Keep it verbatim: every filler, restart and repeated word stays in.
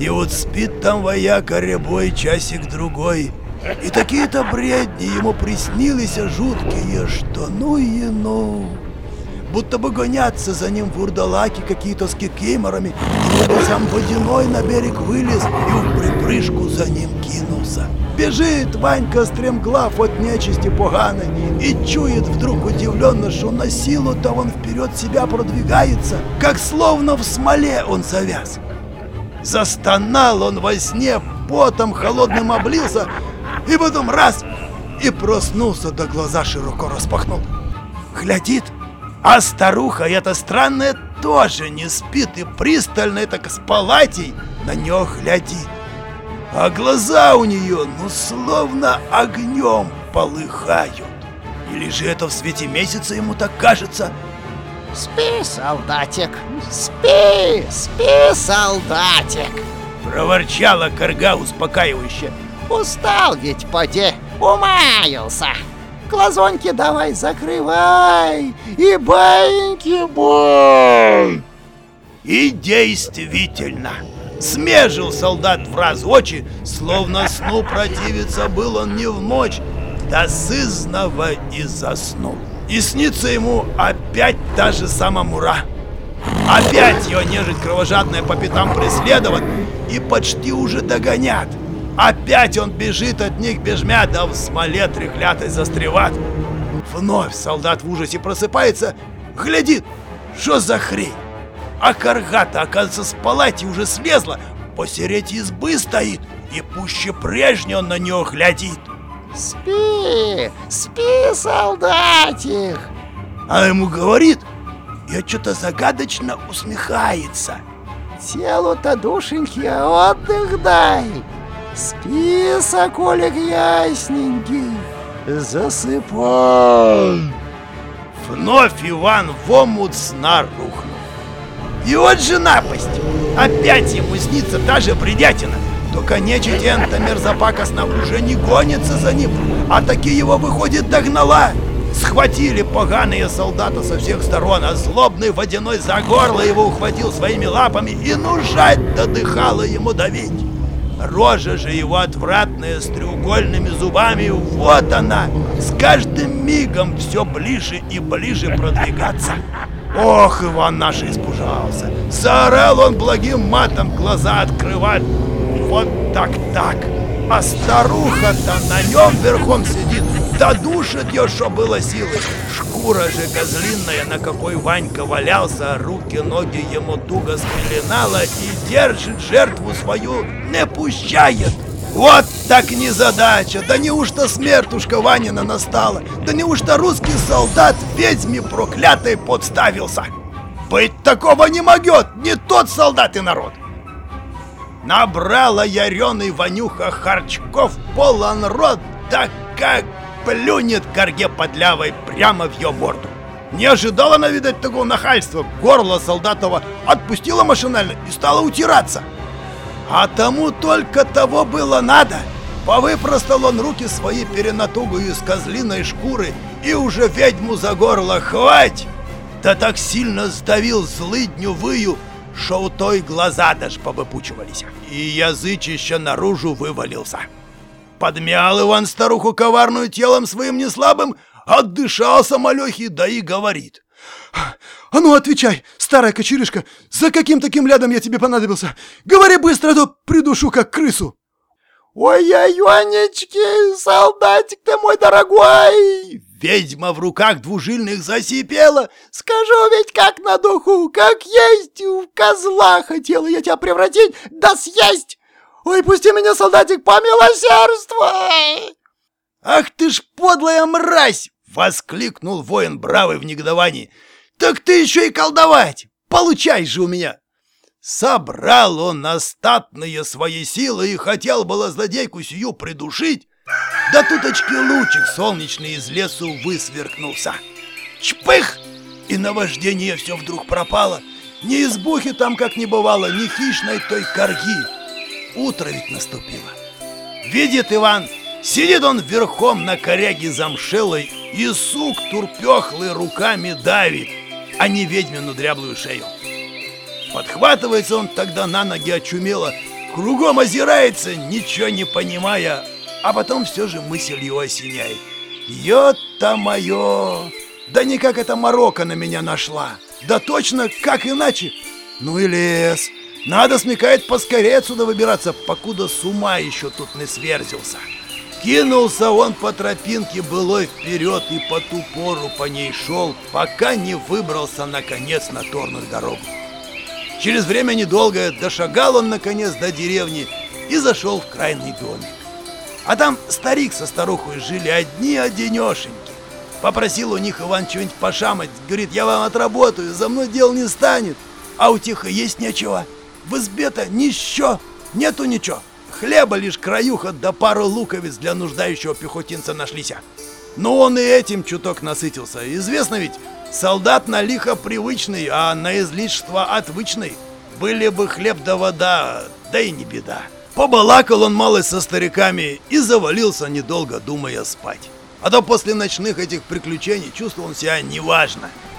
И вот спит там вояка рябой часик-другой, и такие-то бредни ему приснились жуткие, что ну и ну. Будто бы гонятся за ним вурдалаки какие-то с кикиморами, и вот сам водяной на берег вылез и в припрыжку за ним кинулся. Бежит Ванька стремглав от нечисти поганой и чует вдруг удивленно, что на силу-то он вперед себя продвигается, как словно в смоле он завяз. Застонал он во сне, потом холодным облился, и потом раз — и проснулся, да глаза широко распахнул. Глядит, а старуха эта странная тоже не спит и пристально так с палатей на нее глядит. А глаза у нее, ну, словно огнем полыхают. Или же это в свете месяца ему так кажется? Спи, солдатик, спи, спи, солдатик, проворчала корга успокаивающе. Устал ведь поди, умаялся. Глазоньки давай закрывай и баиньки бой. И действительно, смежил солдат в раз очи, словно сну противиться был он не в ночь, да сызнова и заснул. И снится ему опять та же сама мура. Опять ее нежить кровожадная по пятам преследовать и почти уже догонят. Опять он бежит от них бежмя, да в смоле трехлятой застреват. Вновь солдат в ужасе просыпается, глядит, что за хрень. А карга-то, оказывается, с палати уже слезла, посередь избы стоит, и пуще прежнего он на нее глядит. Спи, спи, солдатик. А ему говорит, и что-то загадочно усмехается. Телу-то, душеньки, отдых дай. Спи, соколик ясненький, засыпай. Вновь Иван в омут сна рухнул. И вот же напасть! Опять ему снится та же бредятина. Только нечисть энта мерзопакостна уже не гонится за ним, а таки его, выходит, догнала. Схватили поганые солдата со всех сторон, а злобный водяной за горло его ухватил своими лапами и ну жать додыхало ему давить. Рожа же его отвратная с треугольными зубами, вот она, с каждым мигом все ближе и ближе продвигаться. Ох, Иван наш испужался. Заорал он благим матом, глаза открывать. Вот так-так. А старуха-то на нем верхом сидит, да душит ее, что было силы. Шкура же козлиная, на какой Ванька валялся, руки-ноги ему туго спеленала и держит жертву свою, не пущает. Вот так незадача! Да неужто смертушка Ванина настала? Да неужто русский солдат ведьме проклятой подставился? Быть такого не могет, не тот солдат и народ! Набрала яреный Ванюха харчков полон рот, да как плюнет корге подлявой прямо в ее морду. Не ожидала она, видать, такого нахальства. Горло солдатова отпустила машинально и стала утираться. А тому только того было надо. Повыпростал он руки свои перенатугую из козлиной шкуры и уже ведьму за горло хвать. Да так сильно сдавил злыдню выю, что у той глаза даже повыпучивались, и язычище наружу вывалился. Подмял Иван старуху коварную телом своим неслабым, отдышался малехи, да и говорит. А ну отвечай, старая кочерышка, за каким таким лядом я тебе понадобился? Говори быстро, а то придушу как крысу. Ой-ой-ой, солдатик ты мой дорогой! Ведьма в руках двужильных засипела. Скажу ведь как на духу, как есть, в козла хотела я тебя превратить, да съесть! Ой, пусти меня, солдатик, помилосердствуй! Ах ты ж подлая мразь! Воскликнул воин бравый в негодовании. Так ты еще и колдовать! Получай же у меня! Собрал он остатные свои силы и хотел было злодейку сию придушить, да туточки лучик солнечный из лесу высверкнулся. Чпых! И наваждение все вдруг пропало. Ни избухи там как не бывало, ни хищной той корги. Утро ведь наступило. Видит Иван, сидит он верхом на коряге замшелой, и сук турпехлый руками давит, а не ведьмину дряблую шею. Подхватывается он тогда на ноги очумело, Кругом озирается, ничего не понимая, а потом все же мысль его осеняет. Ё-то моё! Да никак эта морока на меня нашла! Да точно, как иначе? Ну и лес! Надо, смекает, поскорее отсюда выбираться, покуда с ума еще тут не сверзился. Кинулся он по тропинке былой вперед и по ту пору по ней шел, пока не выбрался, наконец, на торную дорогу. Через время недолгое дошагал он, наконец, до деревни и зашел в крайний домик. А там старик со старухой жили одни-одинешеньки. Попросил у них Иван что-нибудь пошамать. Говорит, я вам отработаю, за мной дел не станет. А у тех и есть нечего. В избе-то нищо, нету ничего. Хлеба лишь краюха да пару луковиц для нуждающего пехотинца нашлися. Но он и этим чуток насытился. Известно ведь, солдат на лихо привычный, а на излишество отвычный. Были бы хлеб да вода, да и не беда. Побалакал он малость со стариками и завалился, недолго думая, спать. А то после ночных этих приключений чувствовал он себя неважно.